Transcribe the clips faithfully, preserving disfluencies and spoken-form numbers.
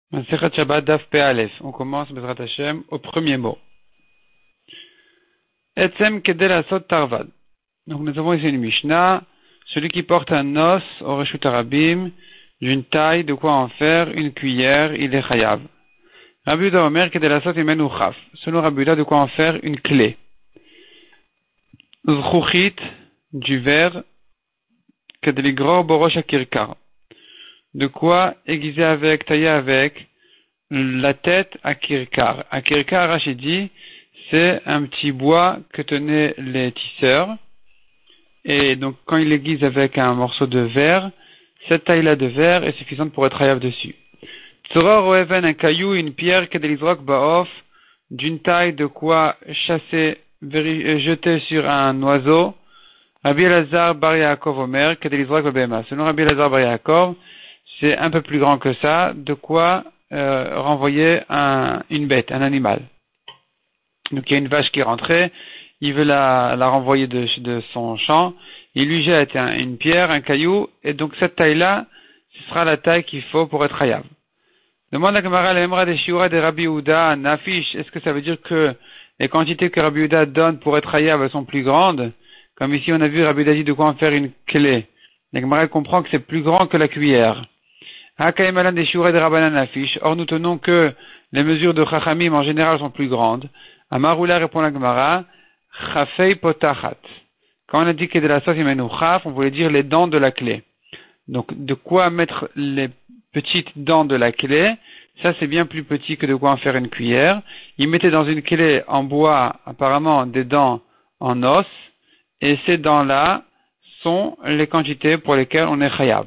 Masechet Shabbat Daf Pe Aleph. On commence Bezrat Hashem au premier mot. Etzem Kedel Asot Tarvad. Donc nous avons ici une Mishnah. Celui qui porte un os au Reshut Arabim d'une taille de quoi en faire une cuillère, il est chayav. Rabbi Yehuda Omer Kedel Asot Imen Uchaf. Selon Rabbi Yehuda, de quoi en faire une clé. Zchuchit du verre Kedel Igror Borosh Akirkar. De quoi aiguiser avec, tailler avec la tête à kirkar. À kirkar, Rachid dit, c'est un petit bois que tenaient les tisseurs. Et donc, quand il aiguise avec un morceau de verre, cette taille-là de verre est suffisante pour être hayab dessus. Tzoror ou even, un caillou, une pierre, kedelizrok baof, d'une taille de quoi chasser, jeter sur un oiseau. Rabbi Elazar bar Yaakov Omer, kedelizrok babema. Selon Rabbi Elazar bar Yaakov, c'est un peu plus grand que ça, de quoi euh, renvoyer un, une bête, un animal. Donc il y a une vache qui est rentrée, il veut la, la renvoyer de, de son champ, il lui jette un, une pierre, un caillou, et donc cette taille-là, ce sera la taille qu'il faut pour être hayav. Demande la Gemara, l'Emra des Shiura de Rabbi Yehuda, Nafish, est-ce que ça veut dire que les quantités que Rabbi Yehuda donne pour être hayav sont plus grandes? Comme ici on a vu Rabbi Yehuda dit de quoi en faire une clé. La Gemara comprend que c'est plus grand que la cuillère. Or, nous tenons que les mesures de Chachamim en général sont plus grandes. Amaroula répond la Gemara, Chafei potachat. Quand on a dit que de la sauce imenu chaf, on voulait dire les dents de la clé. Donc, de quoi mettre les petites dents de la clé, ça c'est bien plus petit que de quoi en faire une cuillère. Il mettait dans une clé en bois, apparemment, des dents en os, et ces dents-là sont les quantités pour lesquelles on est chayab.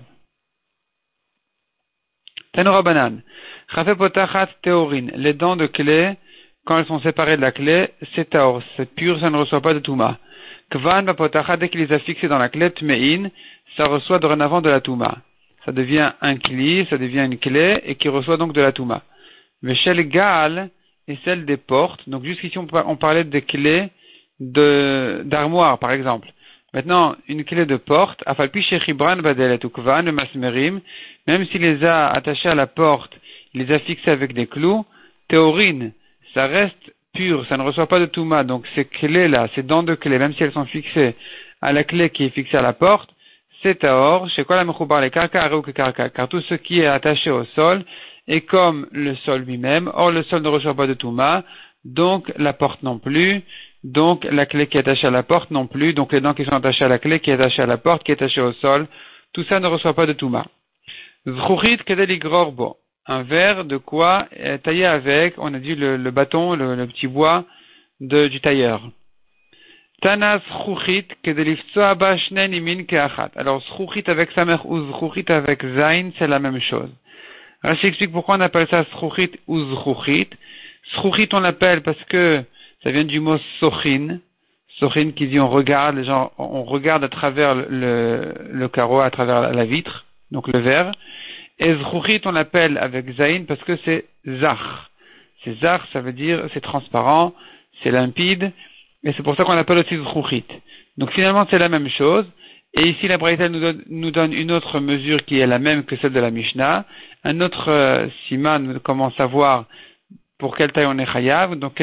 Tanura banan. Chafé potachat théorine. Les dents de clé, quand elles sont séparées de la clé, c'est taor. C'est pur, ça ne reçoit pas de touma. Kvan ba potachat, dès qu'il les a fixées dans la clé, tmein, ça reçoit dorénavant de la touma. Ça devient un kli, ça devient une clé, et qui reçoit donc de la touma. Veshel gal, et celle des portes. Donc jusqu'ici, on parlait des clés de, d'armoire, par exemple. Maintenant, une clé de porte, afalpi shechibran badelet ukvan masmerim, même s'il les a attachés à la porte, il les a fixés avec des clous, théorine, ça reste pur, ça ne reçoit pas de touma. Donc ces clés-là, ces dents de clé, même si elles sont fixées à la clé qui est fixée à la porte, c'est taor, chez quoi la mechoubar les karka areuk karka, car tout ce qui est attaché au sol est comme le sol lui-même. Or le sol ne reçoit pas de touma, donc la porte non plus. Donc, la clé qui est attachée à la porte non plus. Donc, les dents qui sont attachées à la clé qui est attachée à la porte, qui est attachée au sol. Tout ça ne reçoit pas de touma. Zchuchit kedel igrorbo. Un verre de quoi tailler avec, on a dit le, le bâton, le, le petit bois de, du tailleur. Tana zchuchit kedel ifsoa ba shne nimin keachat. Alors, zchuchit avec samer ou zchuchit avec zain, c'est la même chose. Rashi explique pourquoi on appelle ça zchuchit ou zchuchit. Zchuchit, on l'appelle parce que ça vient du mot sochin, sochin qui dit on regarde, les gens, on regarde à travers le, le carreau, à travers la vitre, donc le verre. Et zchuchit, on l'appelle avec zain parce que c'est zach. C'est zach, ça veut dire c'est transparent, c'est limpide, et c'est pour ça qu'on l'appelle aussi zchuchit. Donc finalement c'est la même chose. Et ici la Braïta nous donne, nous donne une autre mesure qui est la même que celle de la Mishnah. Un autre euh, siman commence à voir pour quelle taille on est chayav. Donc,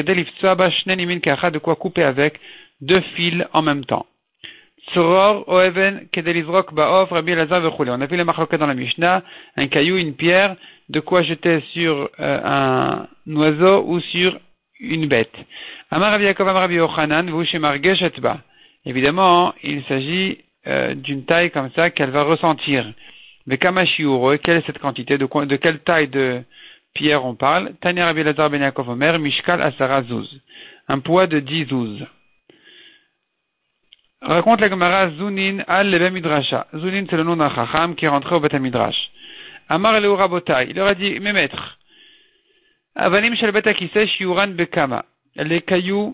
de quoi couper avec deux fils en même temps. Tzoror, oeven, kedelizrok, baof, Rabbi Elazar, vechule. On a vu les machloket dans la Mishnah, un caillou, une pierre, de quoi jeter sur euh, un oiseau ou sur une bête. Amar Rabbi Yaakov, Amar Rabbi Yochanan, v'ushemar geshetba. Évidemment, il s'agit euh, d'une taille comme ça qu'elle va ressentir. Vekama shiuro, quelle est cette quantité, de, quoi, de quelle taille de pierre on parle? Tanya Rabbi Elazar ben Yaakov Omer, Mishkal Asara Zuz. Un poids de dix zouz. Raconte la Gemara Zunin al Lebe Midrasha. Zunin, c'est le nom d'un chacham qui est rentré au Beth Midrash. Amar Leu Rabotai. Il leur a dit, mes maîtres, Avanim Shel Bet Akiseh Shiuran Bekama. Les cailloux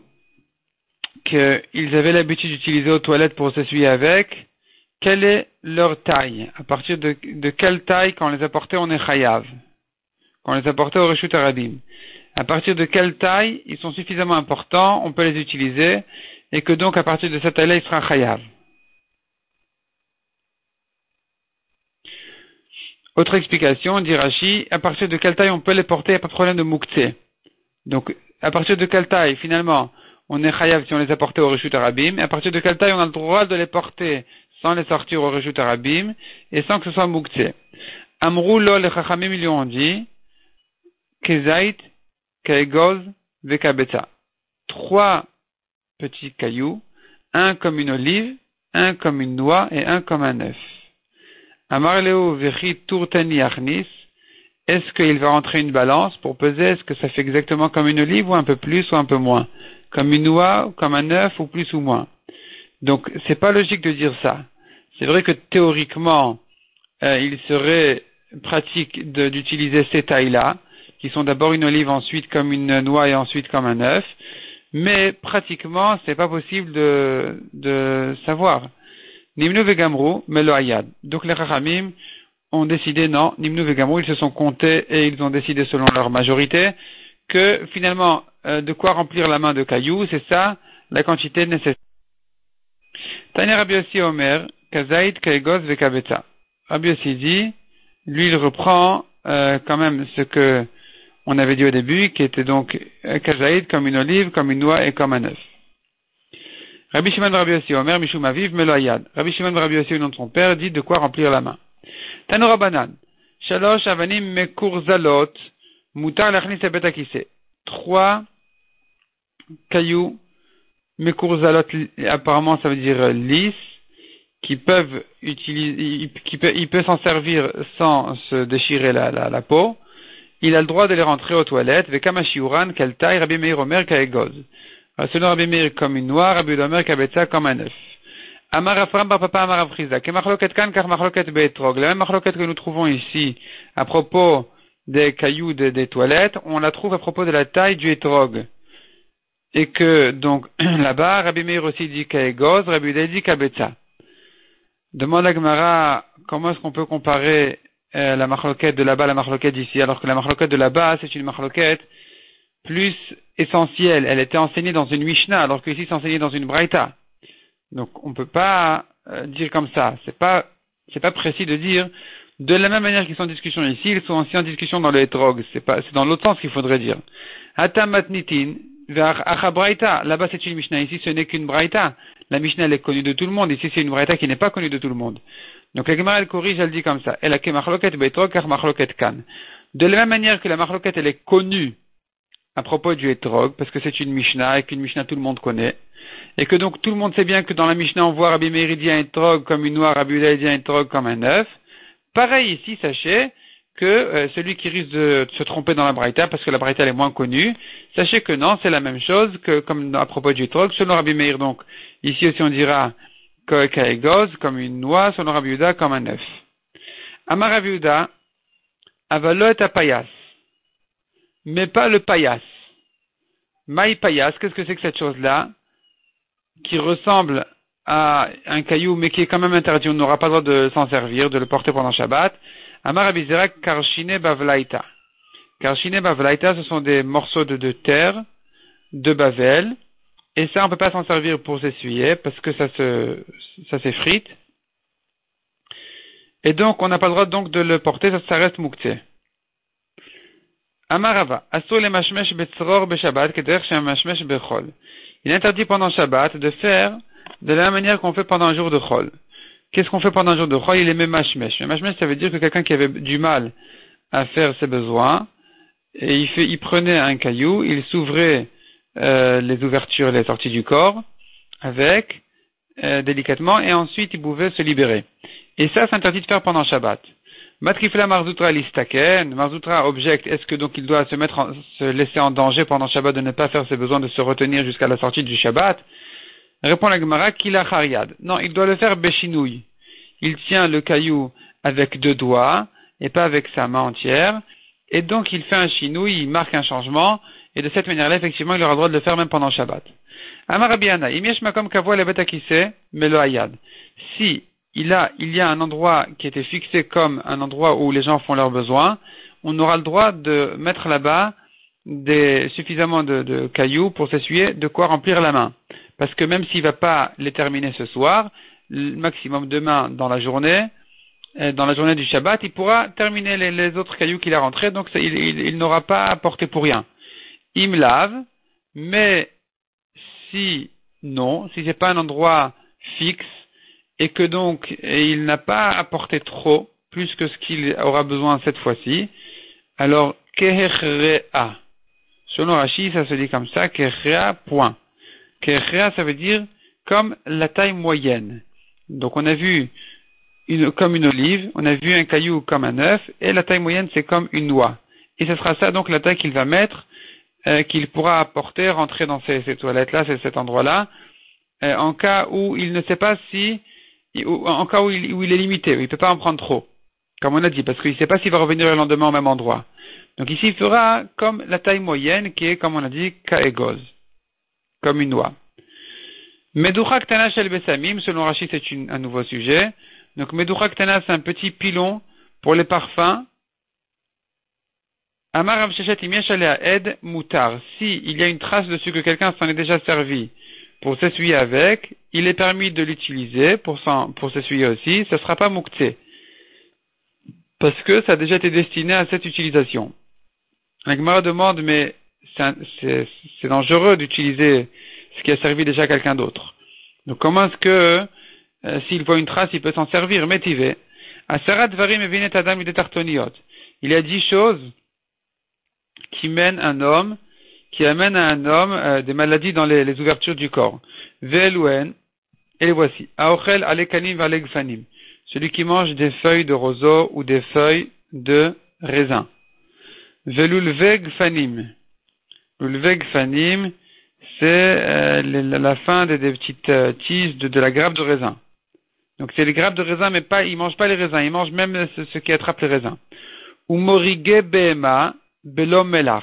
qu'ils avaient l'habitude d'utiliser aux toilettes pour s'essuyer avec, quelle est leur taille? À partir de, de quelle taille, quand on les apportait, on est chayav? Quand on les apportait au Reshut Arabim. À partir de quelle taille ils sont suffisamment importants, on peut les utiliser, et que donc à partir de cette taille-là, il sera chayav. Autre explication, dit Rashi, à partir de quelle taille on peut les porter, il n'y a pas de problème de mouktsé. Donc, à partir de quelle taille, finalement, on est chayav si on les a portés au Reshut Arabim, et à partir de quelle taille on a le droit de les porter sans les sortir au Reshut Arabim, et sans que ce soit mouktsé. Amrou lo les chachamim lui ont dit, kezait, kegoz, vekabetza. Trois petits cailloux, un comme une olive, un comme une noix et un comme un œuf. Amarleo vechi turtani achnis. Est-ce qu'il va rentrer une balance pour peser? Est-ce que ça fait exactement comme une olive ou un peu plus ou un peu moins? Comme une noix, comme un œuf ou plus ou moins? Donc, c'est pas logique de dire ça. C'est vrai que théoriquement, euh, il serait pratique de, d'utiliser ces tailles-là, qui sont d'abord une olive, ensuite comme une noix et ensuite comme un œuf. Mais pratiquement, c'est pas possible de, de savoir. Nimnu vegamru melo ayad. Donc les Chachamim ont décidé non, Nimnu vegamru, ils se sont comptés et ils ont décidé selon leur majorité que finalement euh, de quoi remplir la main de cailloux, c'est ça la quantité nécessaire. Tani Rabbi Yossi Omer, Kazaït Kaegos Vekabetza. Rabbi Yossi dit, lui il reprend euh, quand même ce que on avait dit au début, qui était donc euh, Kazaït comme une olive, comme une noix et comme un œuf. Rabbi Shimon Rabbi Yossi Omer, Mishum Aviv Melo Ayad. Rabbi Shimon Rabbi Yossi, au nom de son père, dit de quoi remplir la main. Tano Rabbanan, Shalosh Avanim Mekurzalot, Mutar Lachnis Ebet Akise. Trois cailloux, Mekurzalot, apparemment ça veut dire lisses, qui peuvent utiliser, qui peut, il peut s'en servir sans se déchirer la, la, la peau. Il a le droit de les rentrer aux toilettes. Vekama Shiuran, quelle taille, Rabbi Meir Omer, Kaegoz. Selon Rabbi Meir comme une noix, Rabbi Omer Kabetza comme un œuf. Amar Afram bar papa Amar Avchizda. Ke machloket kan kar machloket beetrog. La même machloket que nous trouvons ici à propos des cailloux des, des toilettes, on la trouve à propos de la taille du etrog. Et que, donc, là-bas, Rabbi Meir aussi dit Kaegoz, Rabbi Uda dit Kabetza. Demande à Gemara, comment est-ce qu'on peut comparer euh, la machloket de là-bas à la machloket d'ici, alors que la machloket de là-bas, c'est une machloket plus essentielle. Elle était enseignée dans une Mishnah, alors qu'ici c'est enseigné dans une Braïta. Donc on ne peut pas euh, dire comme ça. C'est pas, c'est pas précis de dire de la même manière qu'ils sont en discussion ici, ils sont aussi en discussion dans le Etrog. C'est pas, c'est dans l'autre sens qu'il faudrait dire. Hatam matnitin vers Acha Braïta. Là-bas c'est une Mishnah. Ici ce n'est qu'une Braïta. La Mishnah elle est connue de tout le monde. Ici c'est une Braïta qui n'est pas connue de tout le monde. Donc la Gemara elle corrige, elle dit comme ça. Elle a que machloket beetrog car machloket kan. De la même manière que la machloket elle est connue à propos du Etrog, parce que c'est une Mishnah, et qu'une Mishnah tout le monde connaît, et que donc tout le monde sait bien que dans la Mishnah on voit Rabbi Meir dit un Etrog comme une noix, Rabbi Uda dit un Etrog comme un œuf. Pareil ici, sachez que euh, celui qui risque de, de se tromper dans la Braïta, parce que la Braïta elle est moins connue, sachez que non, c'est la même chose que comme à propos du Etrog, selon Rabbi Meir. Donc ici aussi on dira Kaegoz comme une noix, selon Rabbi Uda comme un œuf. Amar Rabbi Uda, Avalot apayas. Mais pas le payas. Maï payas, qu'est-ce que c'est que cette chose-là qui ressemble à un caillou mais qui est quand même interdit, on n'aura pas le droit de s'en servir, de le porter pendant Shabbat. Amar Abizera karshine bavlaita. Karshine bavlaita, ce sont des morceaux de, de terre, de bavel, et ça on peut pas s'en servir pour s'essuyer parce que ça se, ça s'effrite. Et donc on n'a pas le droit donc de le porter, ça, ça reste mouktsé. Amarava, asur le mashmesh betzror beshabbat, kederch shem mashmesh bechol. Il est interdit pendant Shabbat de faire de la même manière qu'on fait pendant un jour de chol. Qu'est-ce qu'on fait pendant un jour de chol? Il aimait mashmesh. Mais mashmesh, ça veut dire que quelqu'un qui avait du mal à faire ses besoins, et il fait, il prenait un caillou, il s'ouvrait euh, les ouvertures, les sorties du corps, avec, euh, délicatement, et ensuite il pouvait se libérer. Et ça, c'est interdit de faire pendant Shabbat. Matrifla Marzoutra listaken, Marzoutra objecte, est-ce que donc il doit se mettre en, se laisser en danger pendant Shabbat de ne pas faire ses besoins, de se retenir jusqu'à la sortie du Shabbat? Répond la Gemara, Kila Chariad. Non, il doit le faire Beshinouille. Il tient le caillou avec deux doigts, et pas avec sa main entière, et donc il fait un chinouille, il marque un changement, et de cette manière-là, effectivement, il aura le droit de le faire même pendant Shabbat. Amar Rabiana, Imiesh Makom Kavua Lebet Akise, Melo Ayad. Si il a, il y a un endroit qui était fixé comme un endroit où les gens font leurs besoins, on aura le droit de mettre là-bas des, suffisamment de, de cailloux pour s'essuyer, de quoi remplir la main. Parce que même s'il va pas les terminer ce soir, le maximum demain dans la journée, euh, dans la journée du Shabbat, il pourra terminer les, les autres cailloux qu'il a rentrés, donc ça, il, il, il n'aura pas à porter pour rien. Il me lave, mais si non, si c'est pas un endroit fixe, et que donc et il n'a pas à porter trop, plus que ce qu'il aura besoin cette fois-ci, alors kehechrea. Selon Rashi, ça se dit comme ça, kehechrea, point. Kehechrea, ça veut dire comme la taille moyenne. Donc on a vu une, comme une olive, on a vu un caillou comme un œuf, et la taille moyenne c'est comme une noix. Et ce sera ça donc la taille qu'il va mettre, euh, qu'il pourra apporter, rentrer dans ces, ces toilettes-là, c'est cet endroit-là, euh, en cas où il ne sait pas si, en cas où il, où il est limité, où il ne peut pas en prendre trop, comme on a dit, parce qu'il ne sait pas s'il va revenir le lendemain au même endroit. Donc ici il fera comme la taille moyenne qui est, comme on a dit, kaegoz, comme une noix. Meducha Ktana Shel Besamim, selon Rashi, c'est une, un nouveau sujet. Donc, Meducha Ktana, c'est un petit pilon pour les parfums. Amar Rav Sheshet Im Yesh Alea Ed Mutar. Si il y a une trace dessus que quelqu'un s'en est déjà servi pour s'essuyer avec, il est permis de l'utiliser pour, pour s'essuyer aussi. Ça ne sera pas muktzeh. Parce que ça a déjà été destiné à cette utilisation. La Gemara demande, mais c'est, c'est, c'est dangereux d'utiliser ce qui a servi déjà à quelqu'un d'autre. Donc comment est-ce que, euh, s'il voit une trace, il peut s'en servir? Métivé. Asarat varim evinet adam idetartoniot. Il y a dix choses qui mènent un homme, qui amènent à un homme euh, des maladies dans les, les ouvertures du corps. Ve'eluen, et les voici. Aochel alekanim valegfanim. Celui qui mange des feuilles de roseau ou des feuilles de raisin. Ve'lulveg fanim. Lulveg fanim, c'est euh, la fin des, des petites euh, tiges de, de la grappe de raisin. Donc c'est les grappes de raisin, mais pas, ils mangent pas les raisins, ils mangent même ce, ce qui attrape les raisins. Ou morige behema belo melach.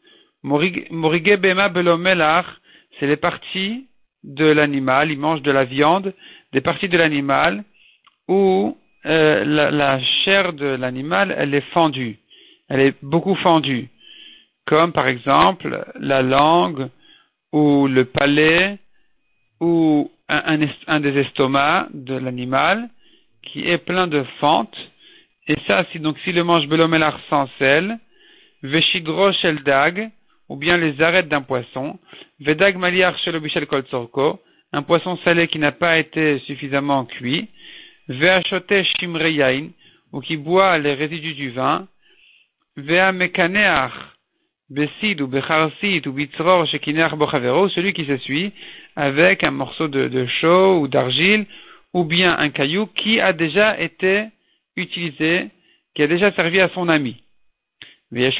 Morige behema belo melach, c'est les parties de l'animal, ils mangent de la viande, des parties de l'animal où euh, la, la chair de l'animal, elle est fendue, elle est beaucoup fendue, comme par exemple la langue, ou le palais, ou un, un, un des estomacs de l'animal, qui est plein de fentes, et ça, si, donc, s'il le mange belomelar sans sel, veshidro shel dag, ou bien les arêtes d'un poisson, vedag maliar shel obishel kol tzorko, un poisson salé qui n'a pas été suffisamment cuit, veachote shimre yain, ou qui boit les résidus du vin, vea mekaneach, Bessid ou Becharsit ou Bitzror Shekineach Bochavero, celui qui s'essuie avec un morceau de, de chaux ou d'argile ou bien un caillou qui a déjà été utilisé, qui a déjà servi à son ami. Il y en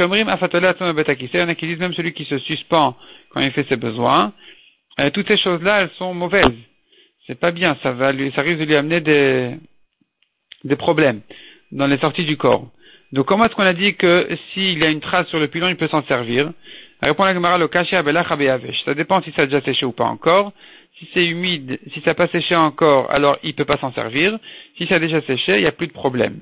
a qui disent même celui qui se suspend quand il fait ses besoins. Euh, toutes ces choses-là, elles sont mauvaises. C'est pas bien, ça va lui, ça risque de lui amener des, des problèmes dans les sorties du corps. Donc, comment est-ce qu'on a dit que s'il y a une trace sur le pilon, il peut s'en servir? Répond la Gemara, le kaché abelach abeyavesh. Ça dépend si ça a déjà séché ou pas encore. Si c'est humide, si ça n'a pas séché encore, alors il ne peut pas s'en servir. Si ça a déjà séché, il n'y a plus de problème.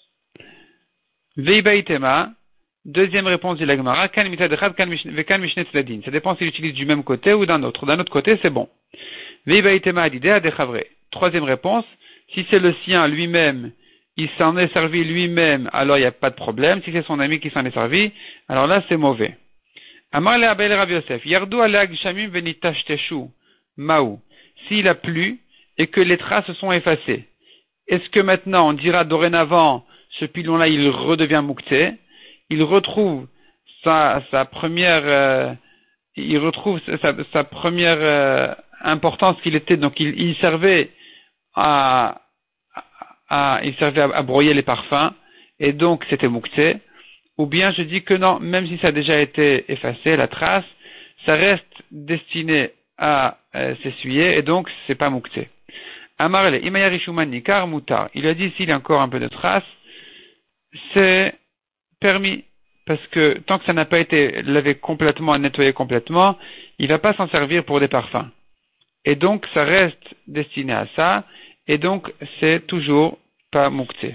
Veibaitema, deuxième réponse de la Gemara, kan mitadechad vekan mishne tzedin. Ça dépend s'il utilise du même côté ou d'un autre. D'un autre côté, c'est bon. Veibaitema adidea dechavre. Troisième réponse, si c'est le sien lui-même, il s'en est servi lui-même, alors il n'y a pas de problème. Si c'est son ami qui s'en est servi, alors là, c'est mauvais. Amar le Abel Rav Yosef, Yardu alag shamim venitachteshu, maou. S'il a plu, et que les traces se sont effacées, est-ce que maintenant, on dira dorénavant, ce pilon-là, il redevient muktzeh, il retrouve sa, sa première, euh, il retrouve sa, sa première euh, importance qu'il était, donc il, il servait à, à, il servait à, à broyer les parfums, et donc c'était muktzeh, ou bien je dis que non, même si ça a déjà été effacé, la trace, ça reste destiné à euh, s'essuyer, et donc c'est pas muktzeh. Amarle, imaya rishuman nikar mutar. Il a dit s'il y a encore un peu de trace, c'est permis, parce que tant que ça n'a pas été lavé complètement, nettoyé complètement, il va pas s'en servir pour des parfums. Et donc ça reste destiné à ça, et donc c'est toujours pas muktzeh.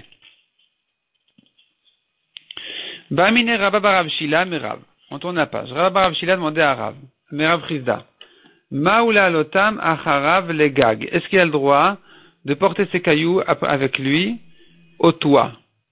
Ba'amine Rabba bar Rav Shila merav. On tourne la page. Rabba bar Rav Shila demandait à Rav, merav Chizda. Ma'ula lotam acharav legag. Est-ce qu'il a le droit de porter ses cailloux avec lui au toit.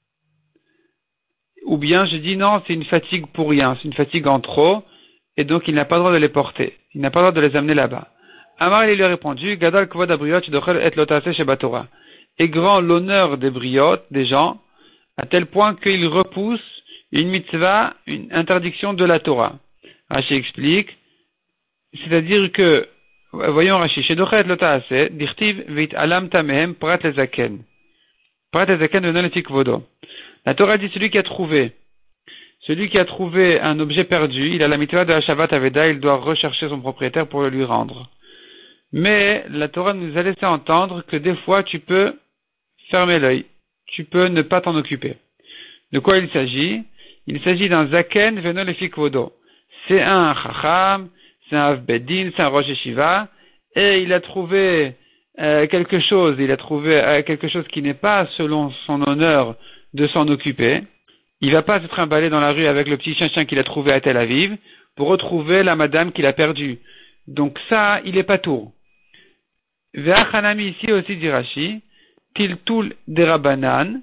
Ou bien je dis non, c'est une fatigue pour rien, c'est une fatigue en trop, et donc il n'a pas le droit de les porter. Il n'a pas le droit de les amener là-bas. Amar, il lui a répondu, Gadal kvod abriot dochel et lotase sheba Torah. Et grand l'honneur des briotes, des gens, à tel point qu'ils repoussent une mitzvah, une interdiction de la Torah. Rashi explique, c'est-à-dire que, voyons Rashi, chez dochel et lotase, dirtiv veit alam tamehem prat lezaken. Prat lezaken venant le tikvodo. La Torah dit celui qui a trouvé, celui qui a trouvé un objet perdu, il a la mitzvah de la Shabbat Aveda, il doit rechercher son propriétaire pour le lui rendre. Mais la Torah nous a laissé entendre que des fois tu peux fermer l'œil, tu peux ne pas t'en occuper. De quoi il s'agit? Il s'agit d'un zaken venant le fikvodo. C'est un chacham, c'est un avbedin, c'est un rosh yeshiva, et il a trouvé euh, quelque chose, il a trouvé euh, quelque chose qui n'est pas selon son honneur de s'en occuper. Il va pas se trimballer dans la rue avec le petit chien-chien qu'il a trouvé à Tel Aviv pour retrouver la madame qu'il a perdue. Donc ça, il est pas tour. Ve'achanami ici aussi dit Rashi, tiltul de rabanan,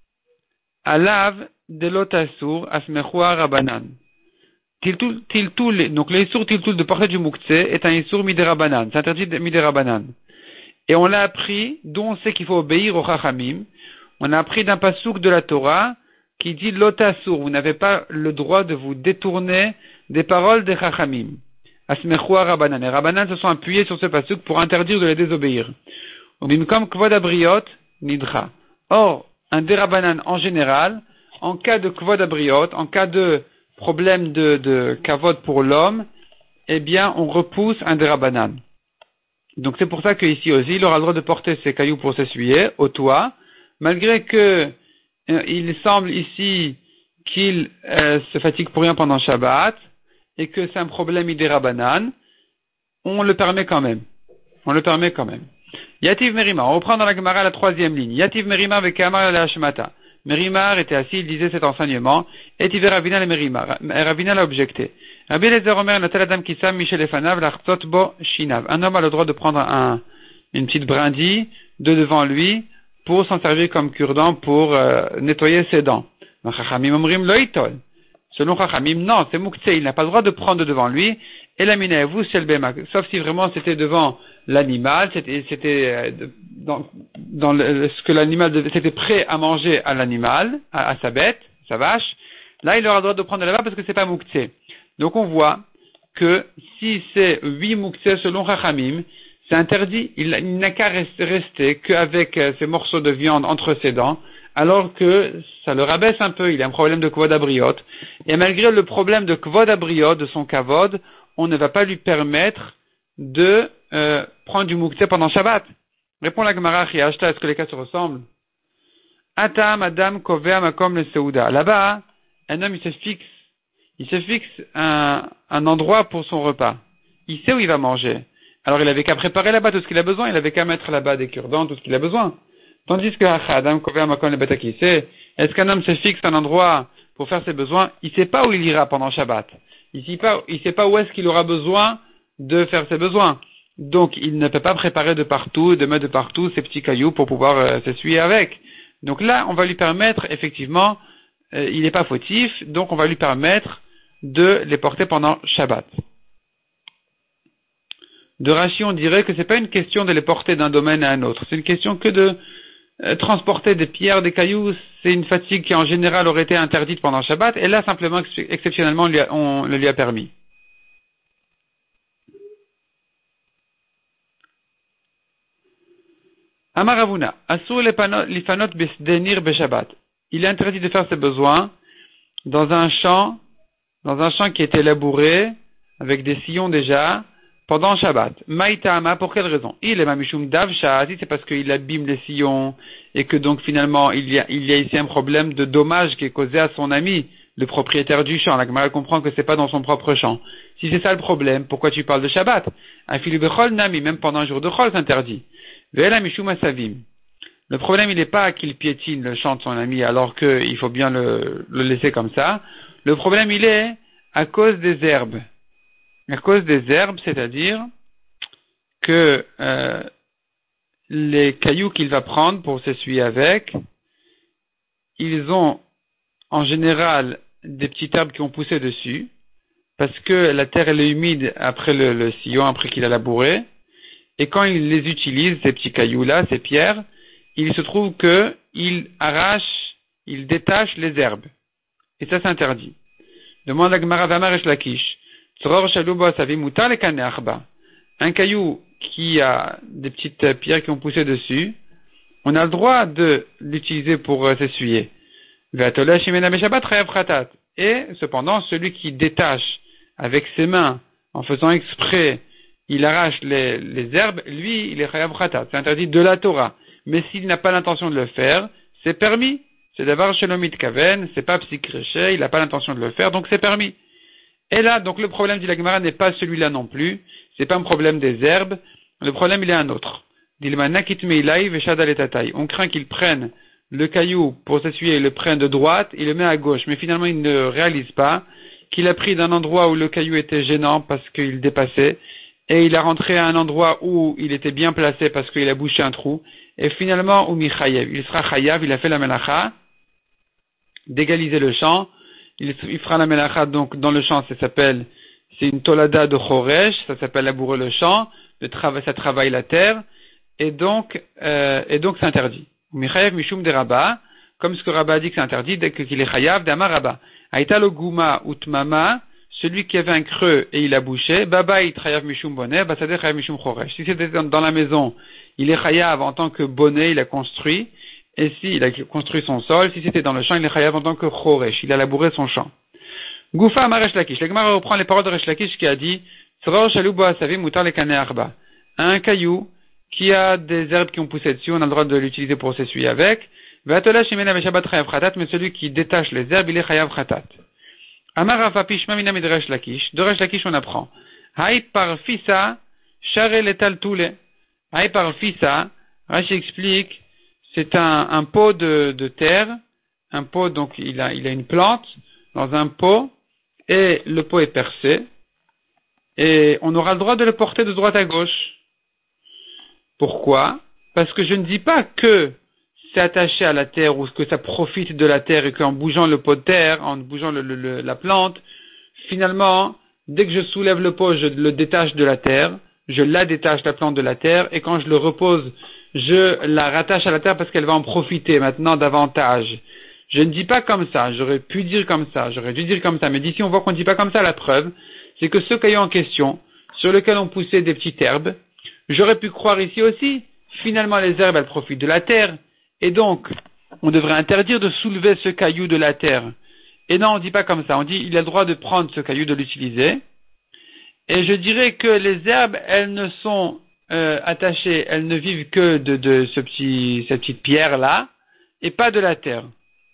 alav de lotasur asmechua rabanan. Tiltul, tiltul, donc l'issour tiltul de porter du mouktsé est un issour miderabanan, c'est interdit de miderabanan. Et on l'a appris, d'où on sait qu'il faut obéir au chachamim. On a appris d'un pasouk de la Torah qui dit lotasur, vous n'avez pas le droit de vous détourner des paroles des chachamim. Asmechua rabanan. Les rabanan se sont appuyés sur ce pasouk pour interdire de les désobéir. Ubimkom kvod abriot nidra. Or, un dérabanan en général, en cas de kvod abriot, en cas de problème de, de kavod pour l'homme, eh bien, on repousse un dérabanan. Donc c'est pour ça qu'ici aussi, il aura le droit de porter ses cailloux pour s'essuyer au toit, malgré que euh, il semble ici qu'il euh, se fatigue pour rien pendant Shabbat, et que c'est un problème idérabanan, on le permet quand même. On le permet quand même. Yativ Merimar, on reprend dans la Gemara la troisième ligne. Yativ Merimar avec Amar la Hashmata. Merimar était assis, il disait cet enseignement, et Tiver Ravina le Merimar. Ravina l'a objecté. Rabbi Eliezer Omer, Natal Adam Kisam, Michel Efanav, l'Artzot Bo Shinav. Un homme a le droit de prendre un, une petite brindille de devant lui pour s'en servir comme cure-dent pour euh, nettoyer ses dents. Chachamim Omrim Loitol. Selon Chachamim, non, c'est Mouktsé, il n'a pas le droit de prendre de devant lui. Et la mina, vous, c'est le béma. Sauf si vraiment c'était devant l'animal, c'était, c'était dans, dans le, ce que l'animal devait, c'était prêt à manger à l'animal, à, à sa bête, sa vache. Là, il aura le droit de prendre là-bas parce que c'est pas Mouktsé. Donc on voit que si c'est huit Mouktsé selon Chachamim, c'est interdit. Il, il n'a qu'à rester, rester qu'avec ces morceaux de viande entre ses dents, alors que ça le rabaisse un peu, il a un problème de kvod abriot. Et malgré le problème de kvod abriot, de son kavod, on ne va pas lui permettre de euh, prendre du mouktsé pendant Shabbat. Répond la Gemara, Chiashta, est-ce que les cas se ressemblent? Ata, madame, kovea, makom, le seouda. Là-bas, un homme, il se fixe, il se fixe un, un endroit pour son repas. Il sait où il va manger. Alors il avait qu'à préparer là-bas tout ce qu'il a besoin, il avait qu'à mettre là-bas des cure-dents, tout ce qu'il a besoin. Tandis que Adam Kovea Makon le Betaki, c'est, est-ce qu'un homme se fixe un endroit pour faire ses besoins? Il sait pas où il ira pendant Shabbat. Il sait pas, il sait pas où est-ce qu'il aura besoin de faire ses besoins. Donc, il ne peut pas préparer de partout, de mettre de partout ses petits cailloux pour pouvoir euh, s'essuyer avec. Donc là, on va lui permettre, effectivement, euh, il n'est pas fautif, donc on va lui permettre de les porter pendant Shabbat. De Rashi, on dirait que c'est pas une question de les porter d'un domaine à un autre. C'est une question que de Euh, transporter des pierres, des cailloux, c'est une fatigue qui en général aurait été interdite pendant Shabbat, et là simplement, exceptionnellement, on, lui a, on le lui a permis. Amaravuna, Asur lifanot besdenir beshabbat. Il est interdit de faire ses besoins dans un champ, dans un champ qui était labouré, avec des sillons déjà, pendant Shabbat. Maïtama, pour quelle raison? Il est mamishum dav shahati, c'est parce qu'il abîme les sillons, et que donc finalement, il y a, il y a ici un problème de dommage qui est causé à son ami, le propriétaire du champ. La Gemara comprend que c'est pas dans son propre champ. Si c'est ça le problème, pourquoi tu parles de Shabbat? Un filu bechol nami, même pendant un jour de chol, c'est interdit. Ve'ela mishum asavim. Le problème, il n'est pas qu'il piétine le champ de son ami, alors qu'il faut bien le, le laisser comme ça. Le problème, il est à cause des herbes. À cause des herbes, c'est-à-dire que euh, les cailloux qu'il va prendre pour s'essuyer avec, ils ont en général des petites herbes qui ont poussé dessus, parce que la terre elle est humide après le, le sillon, après qu'il a labouré, et quand il les utilise, ces petits cailloux-là, ces pierres, il se trouve que il arrache, il détache les herbes. Et ça c'est interdit. Demande la Gemara Vamar Resh Lakish. Tzror shalubo savi mutar le kane achba. Un caillou qui a des petites pierres qui ont poussé dessus, on a le droit de l'utiliser pour euh, s'essuyer. Et cependant, celui qui détache avec ses mains, en faisant exprès, il arrache les, les herbes, lui, il est chayav khatat. C'est interdit de la Torah. Mais s'il n'a pas l'intention de le faire, c'est permis. C'est d'abord shelomit kaven, c'est pas psychréché, il n'a pas l'intention de le faire, donc c'est permis. Et là, donc le problème du Gemara n'est pas celui-là non plus. C'est pas un problème des herbes. Le problème, il est un autre. On craint qu'ils prennent le caillou pour s'essuyer, il le prennent de droite, il le met à gauche. Mais finalement, il ne réalise pas qu'il a pris d'un endroit où le caillou était gênant parce qu'il dépassait, et il a rentré à un endroit où il était bien placé parce qu'il a bouché un trou. Et finalement, Umi Chayev, il sera Chayav, il a fait la melacha, d'égaliser le champ. Il, il fera la melacha, donc dans le champ, ça s'appelle, c'est une tolada de Choresh, ça s'appelle labourer le champ, le travail, ça travaille la terre, et donc, euh, et donc c'est interdit. Michayev Mishum de Rabba, comme ce que Rabba a dit que c'est interdit, dès qu'il est Chayav, d'Amar Rabba. Aïta lo Gouma Utmama, celui qui avait un creux et il a bouché, Baba it Chayav Mishum Bonnet, Basade Chayav Mishum Choresh. Si c'était dans la maison, il est Chayav en tant que bonnet, il a construit, et si il a construit son sol, si c'était dans le champ, il est Chayav en tant que Choresh, il a labouré son champ. Goufa Amar Resh Lakish. Le Gemara reprend les paroles de Resh Lakish qui a dit, Tzror Shalou Bo Asavim Mutar le Kane Arba. Un caillou qui a des herbes qui ont poussé dessus, on a le droit de l'utiliser pour s'essuyer avec. Mais celui qui détache les herbes, il est chayav khatat. Amar Rafapishma mina de Resh Lakish. De Resh Lakish, on apprend. Hay par fissa, share letal toule. Hay par fissa, Rashi explique, c'est un, un pot de, de terre, un pot, donc il a, il a une plante dans un pot, et le pot est percé, et on aura le droit de le porter de droite à gauche. Pourquoi? Parce que je ne dis pas que c'est attaché à la terre ou que ça profite de la terre et qu'en bougeant le pot de terre, en bougeant le, le, le, la plante, finalement, dès que je soulève le pot, je le détache de la terre, je la détache la plante de la terre et quand je le repose, je la rattache à la terre parce qu'elle va en profiter maintenant davantage. Je ne dis pas comme ça, j'aurais pu dire comme ça, j'aurais dû dire comme ça, mais d'ici on voit qu'on ne dit pas comme ça. La preuve, c'est que ce caillou en question, sur lequel on poussait des petites herbes, j'aurais pu croire ici aussi, finalement les herbes elles profitent de la terre, et donc on devrait interdire de soulever ce caillou de la terre. Et non, on ne dit pas comme ça, on dit il a le droit de prendre ce caillou, de l'utiliser, et je dirais que les herbes elles ne sont euh, attachées, elles ne vivent que de, de ce petit, cette petite pierre là, et pas de la terre.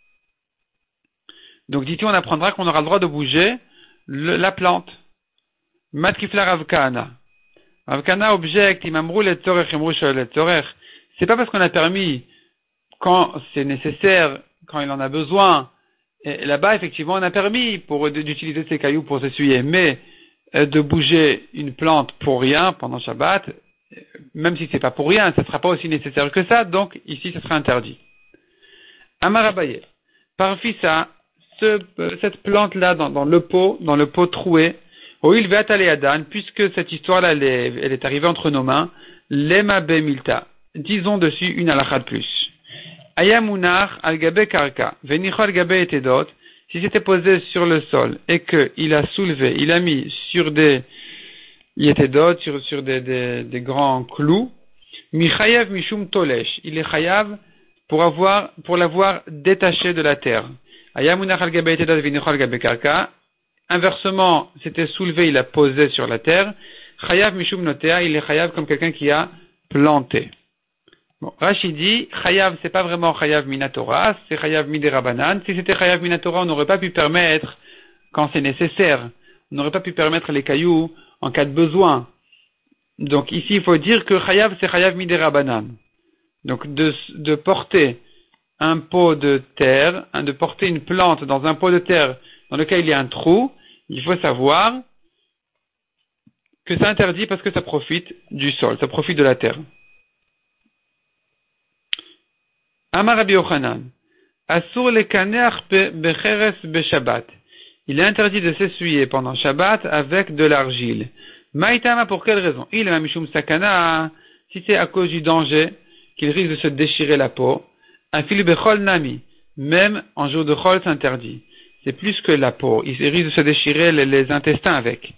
Donc d'ici on apprendra qu'on aura le droit de bouger le, la plante. Matkifla Rav Kahana. Rav Kahana objecte, imamrou le tzorech, imamrou shel le tzorech. C'est pas parce qu'on a permis quand c'est nécessaire, quand il en a besoin. Et là-bas, effectivement, on a permis pour d'utiliser ces cailloux pour s'essuyer, mais euh, de bouger une plante pour rien pendant Shabbat, même si c'est pas pour rien, ça sera pas aussi nécessaire que ça. Donc ici, ça sera interdit. Amar Abaye. Par fissa, ce, cette plante-là dans, dans le pot, dans le pot troué. Oh, il va aller à Dan, puisque cette histoire-là, elle est, elle est arrivée entre nos mains, lema be milta. Disons dessus une halakha de plus. Ayamunar al-gabe karka, venicho al-gabe etedot, si c'était posé sur le sol, et qu'il a soulevé, il a mis sur des yetedot, sur, sur des, des, des grands clous, michayav mishum tolesh, il est chayav pour avoir, pour l'avoir détaché de la terre. Ayamunar al-gabe etedot, venicho al-gabe karka, inversement, c'était soulevé, il a posé sur la terre. Chayav mishum notea, il est chayav comme quelqu'un qui a planté. Bon, Rashi dit, chayav, c'est pas vraiment chayav minatora, c'est chayav miderabanan. Si c'était chayav minatora, on n'aurait pas pu permettre, quand c'est nécessaire, on n'aurait pas pu permettre les cailloux en cas de besoin. Donc ici, il faut dire que chayav, c'est chayav miderabanan. Donc de, de porter un pot de terre, hein, de porter une plante dans un pot de terre dans lequel il y a un trou, il faut savoir que c'est interdit parce que ça profite du sol, ça profite de la terre. Amar Rabbi Yochanan, Asur le kaneach becheres beshabbat. Il est interdit de s'essuyer pendant Shabbat avec de l'argile. Maïtama, pour quelle raison? Il est mishum sakana, si c'est à cause du danger, qu'il risque de se déchirer la peau. Afilu bechol nami, même en jour de chol, c'est interdit. C'est plus que la peau. Il risque de se déchirer les, les intestins avec.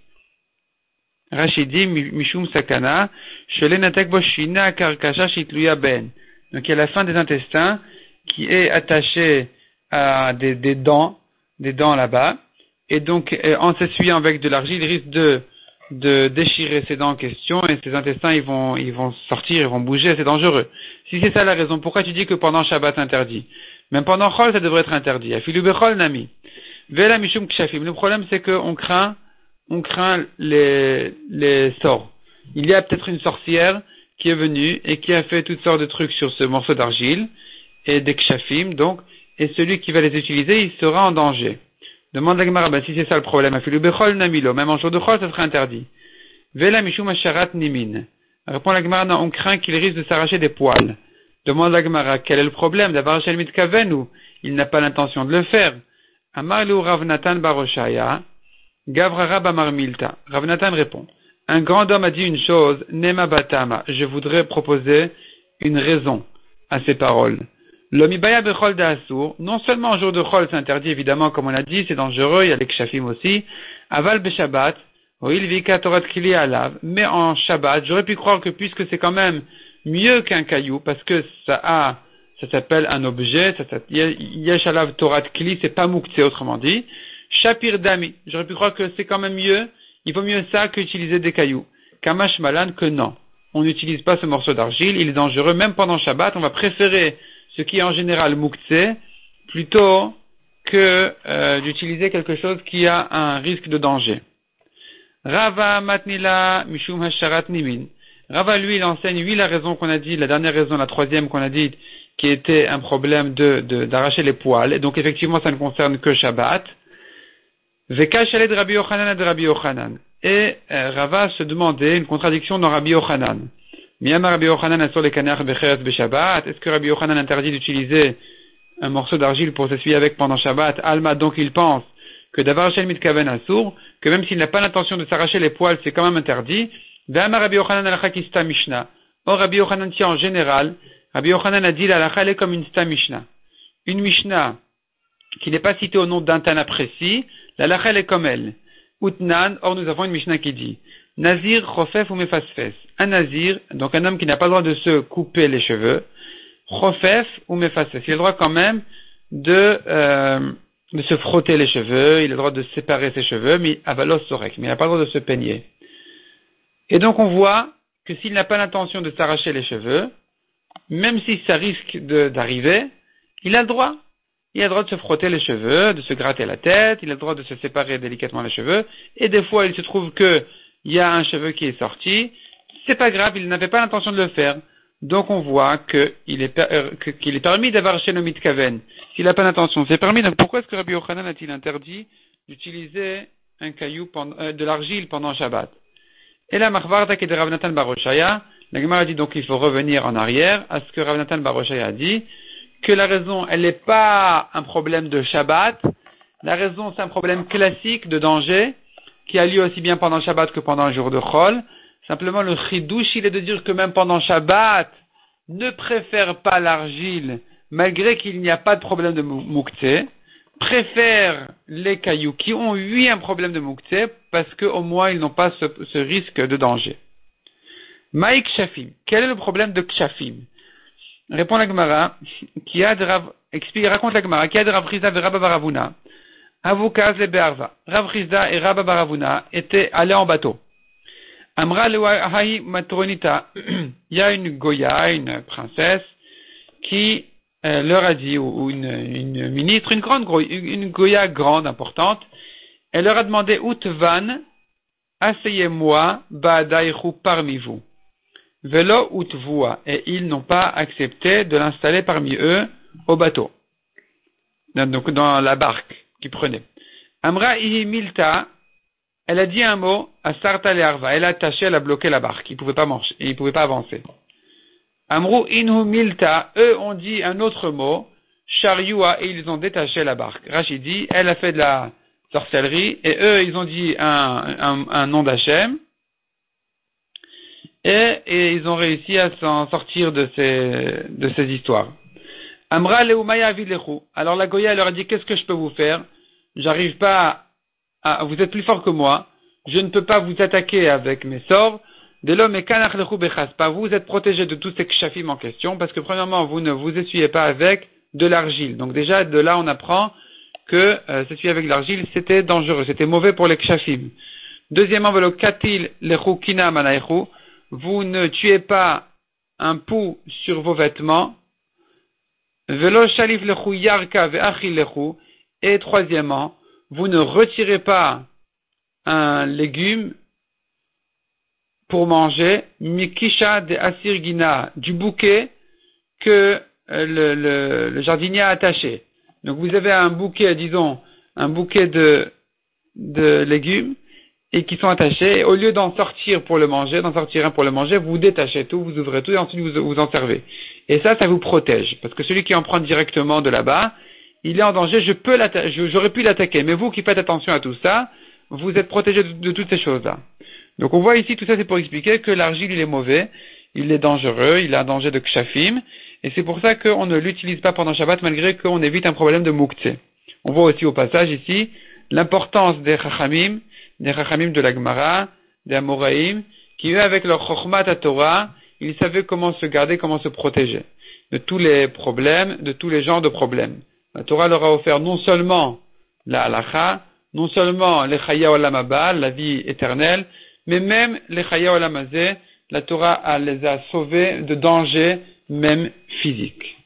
Rachidi, mishum sakana, shele natek boshina karkasha shitluya ben. Donc il y a la fin des intestins qui est attachée à des, des dents, des dents là-bas. Et donc, en s'essuyant avec de l'argile, il risque de, de déchirer ces dents en question et ces intestins, ils vont, ils vont sortir, ils vont bouger, c'est dangereux. Si c'est ça la raison, pourquoi tu dis que pendant Shabbat interdit? Même pendant Chol, ça devrait être interdit. Afilu bechol nami. Vela mishum kshafim. Le problème, c'est qu'on craint, on craint les, les sorts. Il y a peut-être une sorcière qui est venue et qui a fait toutes sortes de trucs sur ce morceau d'argile et des kshafim, donc, et celui qui va les utiliser, il sera en danger. Demande la Gemara, ben, si c'est ça le problème, afilu bechol namilo, même en jour de chol, ça serait interdit. Vela mishum asharat nimin. Répond la Gemara, non, on craint qu'il risque de s'arracher des poils. Demande la Gemara, quel est le problème d'avoir arraché le mitkaven ou il n'a pas l'intention de le faire? Amar lu Rav Natan Baroshaya, Gavrara Bamar Milta. Rav Natan répond, un grand homme a dit une chose, Nema Batama, je voudrais proposer une raison à ces paroles. L'omibaya bechol d'asur, non seulement en jour de chol, c'est interdit évidemment, comme on a dit, c'est dangereux, il y a les kshafim aussi, aval beshabbat, oil vika torat kili alav, mais en Shabbat, j'aurais pu croire que puisque c'est quand même mieux qu'un caillou, parce que ça a, ça s'appelle un objet, ça s'appelle, yesh alav torat kili, c'est pas mouktsé autrement dit, shapir dami, j'aurais pu croire que c'est quand même mieux, il vaut mieux ça qu'utiliser des cailloux. Kamash malan, que non. On n'utilise pas ce morceau d'argile, il est dangereux, même pendant Shabbat, on va préférer ce qui est en général mouktsé, plutôt que euh, d'utiliser quelque chose qui a un risque de danger. Rava matnila mishum hasharat nimin. Rava, lui, il enseigne, lui, la raison qu'on a dit, la dernière raison, la troisième qu'on a dit, qui était un problème de, de, d'arracher les poils, et donc effectivement, ça ne concerne que Shabbat. Veka shaled Rabbi Yochanan de Rabbi Yochanan. Et euh, Rava se demandait une contradiction dans Rabbi Yochanan. Miyama Rabbi Yochanan sur les canards becheres beshabbat. Est-ce que Rabbi Yochanan interdit d'utiliser un morceau d'argile pour s'essuyer avec pendant Shabbat? Alma, donc il pense que d'avoir shel mitkaven assour, que même s'il n'a pas l'intention de s'arracher les poils, c'est quand même interdit. Ve'ama Rabbi Yochanan al-Chakista Mishnah. Or Rabbi Yochanan tient en général, Rabbi Yochanan a dit la halakha est comme une sta Mishnah. Une Mishnah qui n'est pas citée au nom d'un Tana précis, la halakha est comme elle. Utnan, or nous avons une Mishnah qui dit Nazir, Chofef ou Mefasfes. Un Nazir, donc un homme qui n'a pas le droit de se couper les cheveux, Chofef ou Mefasfes. Il a le droit quand même de, euh, de se frotter les cheveux, il a le droit de séparer ses cheveux, mais avalos sorek, mais il n'a pas le droit de se peigner. Et donc on voit que s'il n'a pas l'intention de s'arracher les cheveux, même si ça risque de, d'arriver, il a le droit. Il a le droit de se frotter les cheveux, de se gratter la tête, il a le droit de se séparer délicatement les cheveux, et des fois il se trouve que il y a un cheveu qui est sorti, c'est pas grave, il n'avait pas l'intention de le faire. Donc on voit qu'il est, per, que, qu'il est permis d'avoir chez le mitkaven. S'il n'a pas l'intention, c'est permis. Donc pourquoi est-ce que Rabbi Yochanan a-t-il interdit d'utiliser un caillou pendant, euh, de l'argile pendant Shabbat? Et là, Marvarta qui est de Rav Natan Baroshaya, la Gemara a dit donc il faut revenir en arrière à ce que Rav Natan Baroshaya a dit, que la raison, elle n'est pas un problème de Shabbat, la raison c'est un problème classique de danger, qui a lieu aussi bien pendant Shabbat que pendant le jour de Chol. Simplement, le chidouche, il est de dire que même pendant Shabbat, ne préfère pas l'argile, malgré qu'il n'y a pas de problème de mouktsé, préfère les cailloux qui ont eu un problème de mouktsé, parce qu'au moins ils n'ont pas ce, ce risque de danger. Maïk Shafim. Quel est le problème de Kshafim? Répond la Gemara, qui a de Rav, explique, raconte la Gemara, qui a de Rav Chizda et Rabba Baravuna. Avukaz et Be'arva. Rav Chizda et Rabba Baravuna étaient allés en bateau. Amra Lewahahi Matronita. Il y a une Goya, une princesse, qui euh, leur a dit, ou une, une ministre, une grande une Goya grande, importante, elle leur a demandé, Utvan, asseyez-moi, Ba'adaïchu parmi vous. Velo Utvua. Et ils n'ont pas accepté de l'installer parmi eux au bateau. Donc dans la barque qu'ils prenaient. Amra Ihi Milta, elle a dit un mot, à Sarta Learva. Elle a attaché, elle a bloqué la barque. Ils ne pouvaient pas marcher, ils ne pouvaient pas avancer. Amru Inhu Milta, eux ont dit un autre mot, Sharioua, et ils ont détaché la barque. Rachid dit, elle a fait de la sorcellerie, et eux, ils ont dit un, un, un nom d'Hachem, et, et ils ont réussi à s'en sortir de ces, de ces histoires. Amra leumaya avilechu. Alors la Goya leur a dit, qu'est-ce que je peux vous faire? J'arrive pas à, vous êtes plus fort que moi, je ne peux pas vous attaquer avec mes sorts. De l'homme et kanach lechu bechaspa. Vous êtes protégé de tous ces kshafim en question, parce que premièrement, vous ne vous essuyez pas avec de l'argile. Donc déjà, de là, on apprend que euh, s'essuyer avec l'argile, c'était dangereux, c'était mauvais pour les kshafim. Deuxièmement, velo katil lechu kina manaechu. Vous ne tuez pas un pou sur vos vêtements. Velo shalif lechu yarka ve'achil lechu. Et troisièmement, vous ne retirez pas un légume pour manger, mikisha de asirgina, du bouquet que euh, le, le, le jardinier a attaché. Donc vous avez un bouquet, disons, un bouquet de, de légumes, et qui sont attachés, et au lieu d'en sortir pour le manger, d'en sortir un pour le manger, vous détachez tout, vous ouvrez tout, et ensuite vous vous en servez. Et ça, ça vous protège, parce que celui qui en prend directement de là-bas, il est en danger, je peux l'atta- j'aurais pu l'attaquer, mais vous qui faites attention à tout ça, vous êtes protégé de, de toutes ces choses-là. Donc on voit ici, tout ça c'est pour expliquer que l'argile il est mauvais, il est dangereux, il a un danger de kshafim, et c'est pour ça qu'on ne l'utilise pas pendant Shabbat malgré qu'on évite un problème de mouktsé. On voit aussi au passage ici l'importance des chachamim, des chachamim de la Gemara, des Amoraïm, qui eux avec leur chokhmat à Torah, ils savaient comment se garder, comment se protéger de tous les problèmes, de tous les genres de problèmes. La Torah leur a offert non seulement la halacha, non seulement les chaya olam haba, la vie éternelle, mais même les chaya olam hazeh, la Torah les a sauvés de dangers, même physiques.